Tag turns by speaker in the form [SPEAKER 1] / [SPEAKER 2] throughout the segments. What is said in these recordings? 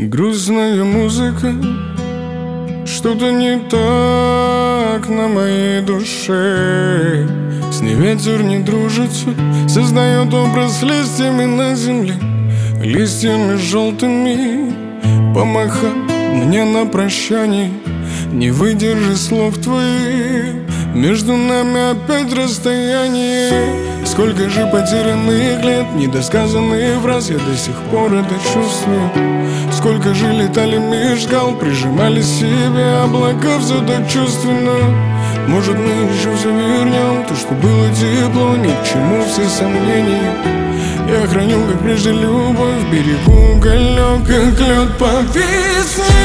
[SPEAKER 1] Грустная музыка, что-то не так на моей душе. С ней ветер не дружится, создает образ листьями на земле, листьями желтыми. Помахай мне на прощание, не выдержи слов твоих. Между нами опять расстояние. Сколько же потерянных лет, недосказанных фраз, я до сих пор это чувствую. Сколько же летали меж скал, прижимали себе облака, все так чувственно. Может, мы еще все вернем, то, что было тепло, ни к чему все сомнения. Я храню, как прежде, любовь, берегу уголек, как лед по весне.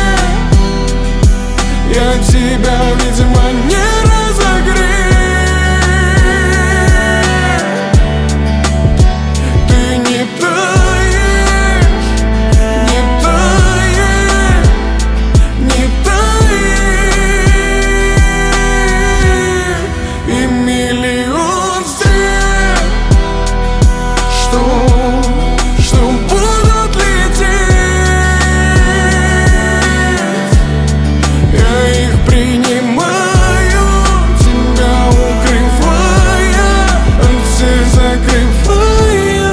[SPEAKER 1] Я тебя, видимо, не разогрел. Ты не таешь, не таешь, не таешь. И миллион стрел, что будут лететь. Я их принимаю, тебя укрывая, от всех закрывая.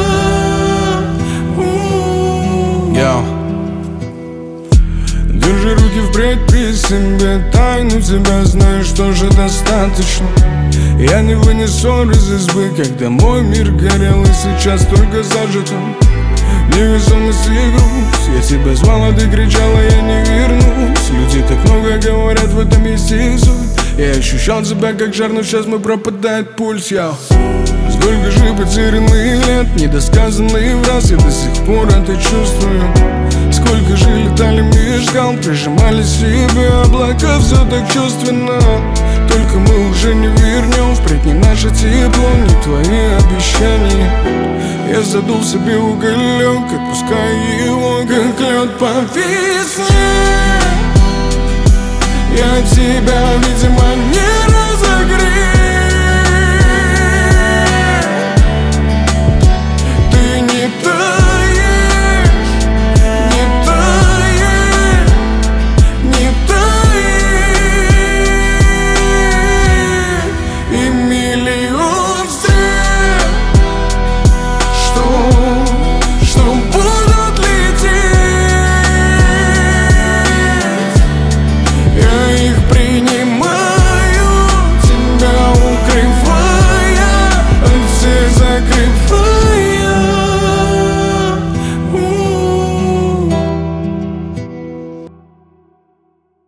[SPEAKER 1] Держи руки впредь при себе, тайну тебя знаешь, тоже достаточно. Я не вынесу из избы, когда мой мир горел и сейчас только зажитым. Невесомость и грусть, я тебя звала, ты кричала, я не вернусь. Люди так много говорят, в этом есть их суть. Я ощущал тебя как жар, но сейчас мой пропадает пульс. Сколько же потерянных лет, недосказанных фраз, я до сих пор это чувствую. Сколько же летали меж скал, прижимали себе облака, все так чувственно. Только мы уже не вернем, впредь не наше тепло, не твои обещания. Я задул себе уголек, отпускай его, как лед по весне. Я тебя, видимо, не